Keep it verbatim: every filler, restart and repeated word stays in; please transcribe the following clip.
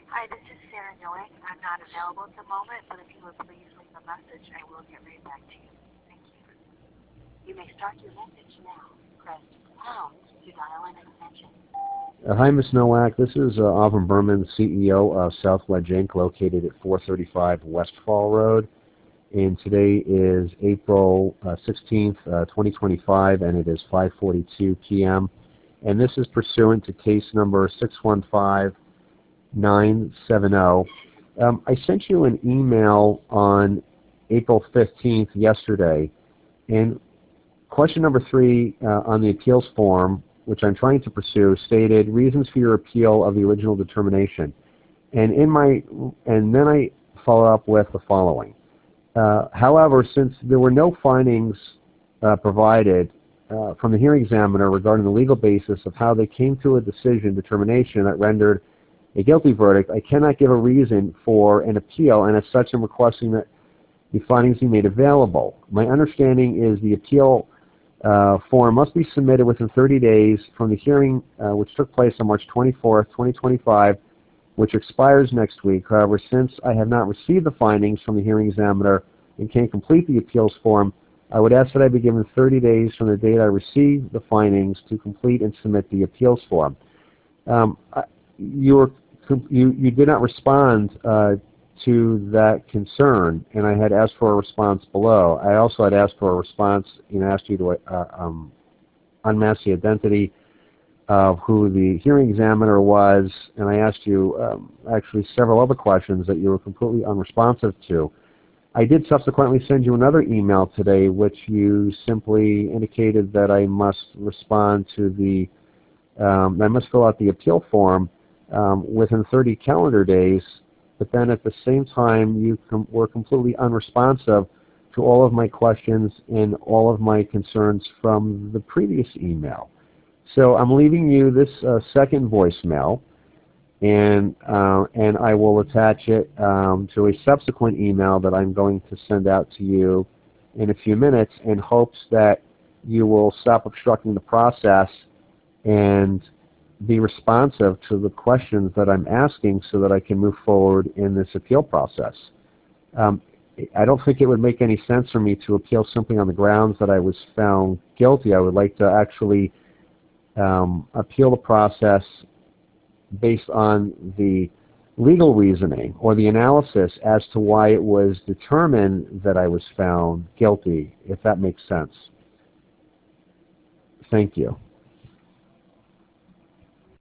Hi, this is Sarah Nowak. I'm not available at the moment, but if you would please leave a message, I will get right back to you. Thank you. You may start your message now. Press pound to dial an extension. Uh, hi, Miz Nowak. This is uh, Alvin Berman, C E O of Southledge Incorporated, located at four thirty-five Westfall Road. And today is April uh, sixteenth, uh, twenty twenty-five, and it is five forty-two p m And this is pursuant to case number six one five nine seven zero. Um, I sent you an email on April fifteenth yesterday, and question number three uh, on the appeals form, which I'm trying to pursue, stated reasons for your appeal of the original determination. And in my, and then I follow up with the following. Uh, however, since there were no findings uh, provided uh, from the hearing examiner regarding the legal basis of how they came to a decision determination that rendered a guilty verdict, I cannot give a reason for an appeal, and as such I'm requesting that the findings be made available. My understanding is the appeal uh, form must be submitted within thirty days from the hearing uh, which took place on March twenty-fourth, twenty twenty-five, which expires next week. However, since I have not received the findings from the hearing examiner and can't complete the appeals form, I would ask that I be given thirty days from the date I receive the findings to complete and submit the appeals form. Um, you, were, you, you did not respond uh, to that concern, and I had asked for a response below. I also had asked for a response and asked you to uh, um, unmask the identity of who the hearing examiner was, and I asked you um, actually several other questions that you were completely unresponsive to. I did subsequently send you another email today, which you simply indicated that I must respond to the, um, I must fill out the appeal form um, within thirty calendar days, but then at the same time you com were completely unresponsive to all of my questions and all of my concerns from the previous email. So I'm leaving you this uh, second voicemail, and uh, and I will attach it um, to a subsequent email that I'm going to send out to you in a few minutes in hopes that you will stop obstructing the process and be responsive to the questions that I'm asking so that I can move forward in this appeal process. Um, I don't think it would make any sense for me to appeal simply on the grounds that I was found guilty. I would like to actually um, appeal the process based on the legal reasoning or the analysis as to why it was determined that I was found guilty, if that makes sense. Thank you.